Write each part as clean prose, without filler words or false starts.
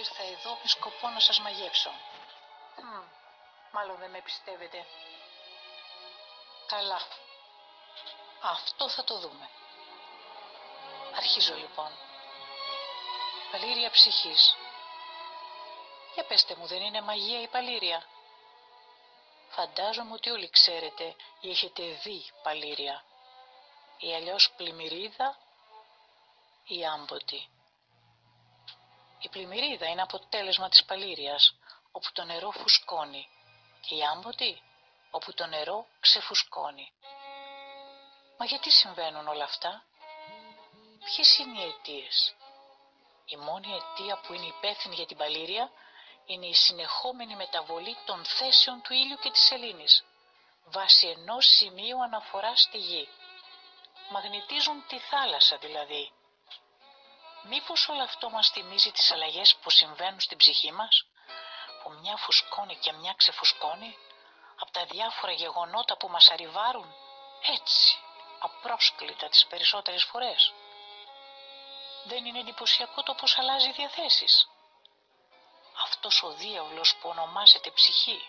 ήρθα εδώ με σκοπό να σας μαγεύσω. Μάλλον δεν με πιστεύετε. Καλά. Αυτό θα το δούμε. Αρχίζω λοιπόν. Παλήρια ψυχής. Για πέστε μου, δεν είναι μαγεία η παλήρια? Φαντάζομαι ότι όλοι ξέρετε ή έχετε δει παλήρια. Ή αλλιώς πλημμυρίδα ή άμποτη. Η πλημμυρίδα είναι αποτέλεσμα της παλήριας, όπου το νερό φουσκώνει, και η άμποτη, όπου το νερό ξεφουσκώνει. Μα γιατί συμβαίνουν όλα αυτά? Ποιες είναι οι αιτίες? Η μόνη αιτία που είναι υπεύθυνη για την παλήρια είναι η συνεχόμενη μεταβολή των θέσεων του ήλιου και της σελήνης, βάσει ενός σημείου αναφοράς στη γη. Μαγνητίζουν τη θάλασσα δηλαδή. Μήπως όλο αυτό μας θυμίζει τις αλλαγές που συμβαίνουν στην ψυχή μας, που μια φουσκώνει και μια ξεφουσκώνει, από τα διάφορα γεγονότα που μας αρρυβάρουν, έτσι, απρόσκλητα τις περισσότερες φορές? Δεν είναι εντυπωσιακό το πώς αλλάζει οι διαθέσεις? Αυτός ο διάολος που ονομάζεται ψυχή,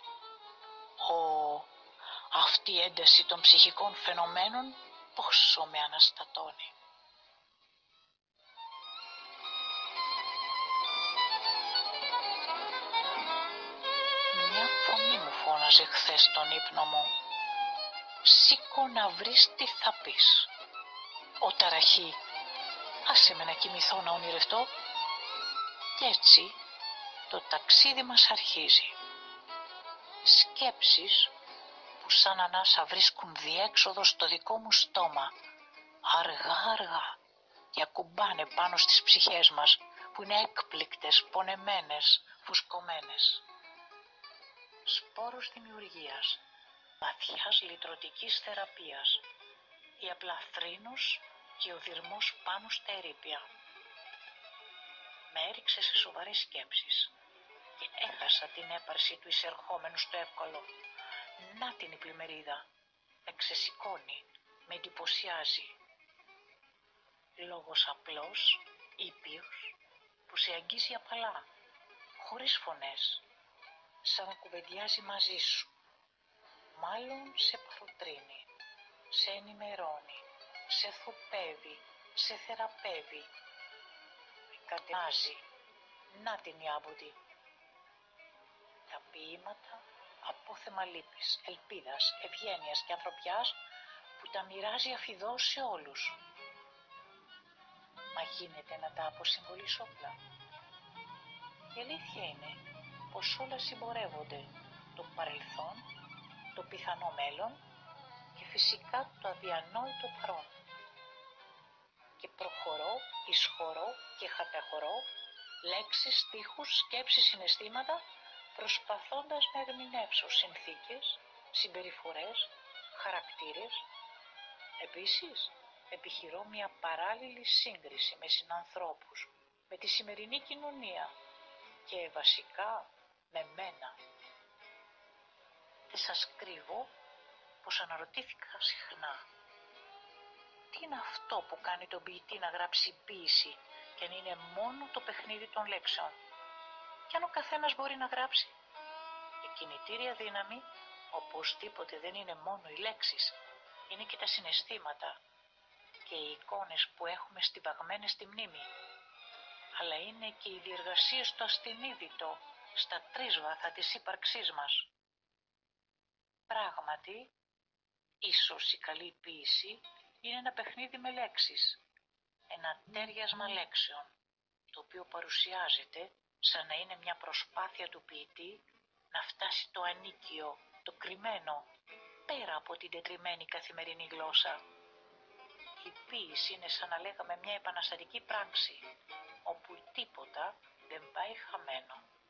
αυτή η ένταση των ψυχικών φαινομένων, πόσο με αναστατώνει. Μια φωνή μου φώναζε χθες στον ύπνο μου. Σήκω να βρεις τι θα πεις. Ω ταραχή, άσε με να κοιμηθώ να ονειρευτώ. Κι έτσι το ταξίδι μας αρχίζει. Σκέψεις που σαν ανάσα βρίσκουν διέξοδο στο δικό μου στόμα, αργά αργά, και ακουμπάνε πάνω στις ψυχές μας, που είναι έκπληκτες, πονεμένες, φουσκωμένες. Σπόρος δημιουργίας, βαθιάς λυτρωτικής θεραπείας, ή απλά θρήνος και ο δυρμός πάνω στα ερείπια. Με έριξε σε σοβαρές σκέψεις και έχασα την έπαρση του εισερχόμενου στο εύκολο. Να την η πλημμυρίδα, με ξεσηκώνει, με εντυπωσιάζει. Λόγος απλός, ήπιος, που σε αγγίζει απαλά, χωρίς φωνές, σαν να κουβεντιάζει μαζί σου. Μάλλον σε παροτρύνει, σε ενημερώνει, σε θοπεύει, σε θεραπεύει. Κατενάζει, να την η άμποτη. Τα ποίηματα, απόθεμα λύπης, ελπίδας, ευγένειας και ανθρωπιάς, που τα μοιράζει αφιδώς σε όλους. Μα γίνεται να τα αποσυμβολήσω όπλα? Η αλήθεια είναι πως όλα συμπορεύονται, το παρελθόν, το πιθανό μέλλον και φυσικά το αδιανόητο παρόν. Και προχωρώ, εισχωρώ και χαταχωρώ λέξεις, στίχους, σκέψεις, συναισθήματα, προσπαθώντας να ερμηνεύσω συνθήκες, συμπεριφορές, χαρακτήρες. Επίσης, επιχειρώ μια παράλληλη σύγκριση με συνανθρώπους, με τη σημερινή κοινωνία και βασικά με μένα. Δεν σας κρύβω πως αναρωτήθηκα συχνά. Τι είναι αυτό που κάνει τον ποιητή να γράψει ποίηση και να είναι μόνο το παιχνίδι των λέξεων? Κι αν ο καθένας μπορεί να γράψει? Η κινητήρια δύναμη οπωσδήποτε δεν είναι μόνο οι λέξεις, είναι και τα συναισθήματα και οι εικόνες που έχουμε στιβαγμένες στη μνήμη. Αλλά είναι και οι διεργασίες στο ασθενείδητο, στα τρίσβαθα της ύπαρξής μας. Πράγματι, ίσως η καλή ποίηση είναι ένα παιχνίδι με λέξεις, ένα τέριασμα λέξεων, το οποίο παρουσιάζεται σαν να είναι μια προσπάθεια του ποιητή να φτάσει το ανίκιο, το κρυμμένο, πέρα από την τετριμένη καθημερινή γλώσσα. Η ποίηση είναι σαν να λέγαμε μια επαναστατική πράξη, όπου τίποτα δεν πάει χαμένο.